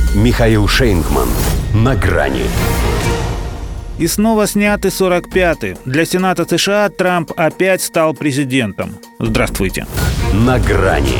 Михаил Шейнгман. На грани. И снова сняты 45-й. Для Сената США Трамп опять стал президентом. Здравствуйте. На грани.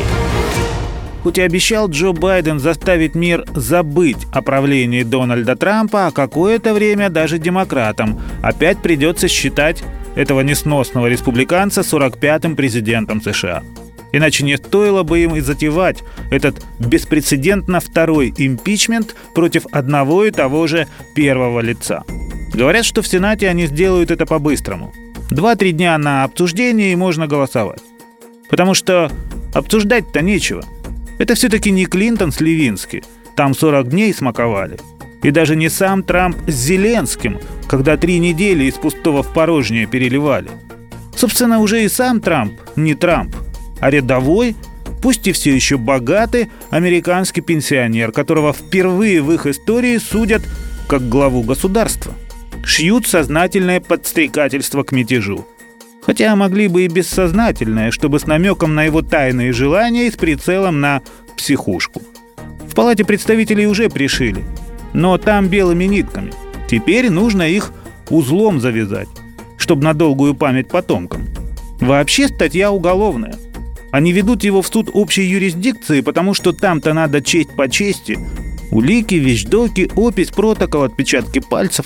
Хоть и обещал Джо Байден заставить мир забыть о правлении Дональда Трампа, а какое-то время даже демократам опять придется считать этого несносного республиканца 45-м президентом США. Иначе не стоило бы им и затевать этот беспрецедентно второй импичмент против одного и того же первого лица. Говорят, что в Сенате они сделают это по-быстрому. 2-3 дня на обсуждение, и можно голосовать. Потому что обсуждать-то нечего. Это все-таки не Клинтон с Левински. Там 40 дней смаковали. И даже не сам Трамп с Зеленским, когда 3 недели из пустого в порожнее переливали. Собственно, уже и сам Трамп не Трамп, а рядовой, пусть и все еще богатый, американский пенсионер, которого впервые в их истории судят как главу государства. Шьют сознательное подстрекательство к мятежу. Хотя могли бы и бессознательное, чтобы с намеком на его тайные желания и с прицелом на психушку. В Палате представителей уже пришили, но там белыми нитками. Теперь нужно их узлом завязать, чтобы на долгую память потомкам. Вообще статья уголовная. Они ведут его в суд общей юрисдикции, потому что там-то надо честь по чести. Улики, вещдоки, опись, протокол, отпечатки пальцев.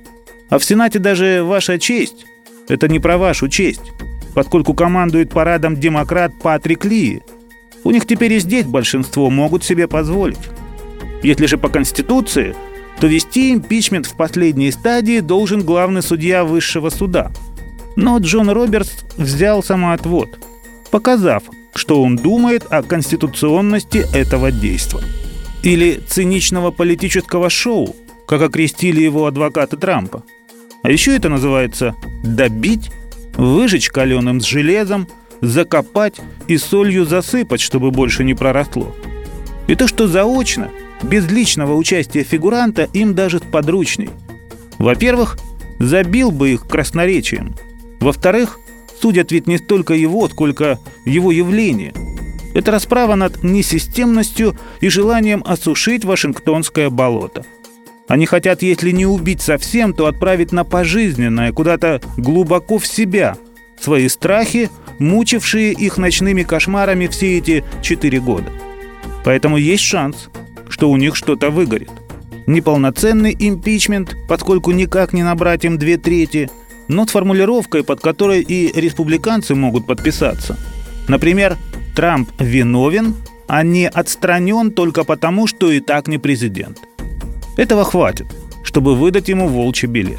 А в Сенате даже ваша честь – это не про вашу честь, поскольку командует парадом демократ Патрик Ли. У них теперь и здесь большинство могут себе позволить. Если же по Конституции, то вести импичмент в последней стадии должен главный судья высшего суда. Но Джон Робертс взял самоотвод, показав, что он думает о конституционности этого действа. Или циничного политического шоу, как окрестили его адвокаты Трампа. А еще это называется «добить», выжечь каленым с железом, закопать и солью засыпать, чтобы больше не проросло. И то, что заочно, без личного участия фигуранта, им даже сподручней. Во-первых, забил бы их красноречием. Во-вторых, судят ведь не столько его, сколько его явление. Это расправа над несистемностью и желанием осушить Вашингтонское болото. Они хотят, если не убить совсем, то отправить на пожизненное, куда-то глубоко в себя, свои страхи, мучившие их ночными кошмарами все эти 4 года. Поэтому есть шанс, что у них что-то выгорит. Неполноценный импичмент, поскольку никак не набрать им 2/3, но с формулировкой, под которой и республиканцы могут подписаться. Например, Трамп виновен, а не отстранен только потому, что и так не президент. Этого хватит, чтобы выдать ему волчий билет.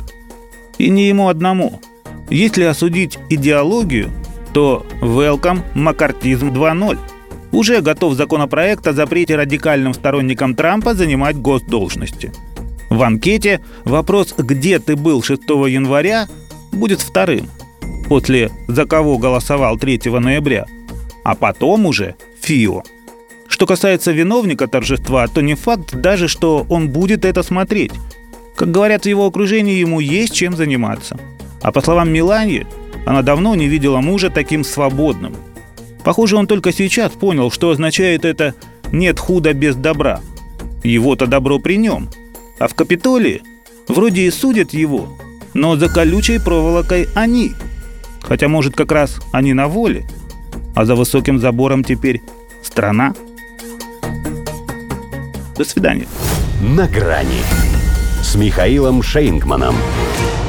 И не ему одному. Если осудить идеологию, то welcome маккартизм 2.0. Уже готов законопроект о запрете радикальным сторонникам Трампа занимать госдолжности. В анкете вопрос «Где ты был 6 января?» будет вторым, после «За кого голосовал 3 ноября?», а потом уже ФИО. Что касается виновника торжества, то не факт даже, что он будет это смотреть. Как говорят в его окружении, ему есть чем заниматься. А по словам Меланьи, она давно не видела мужа таким свободным. Похоже, он только сейчас понял, что означает это «нет худа без добра». Его-то добро при нем. А в Капитолии вроде и судят его, но за колючей проволокой они. Хотя, может, как раз они на воле, а за высоким забором теперь страна. До свидания. На грани с Михаилом Шейнгманом.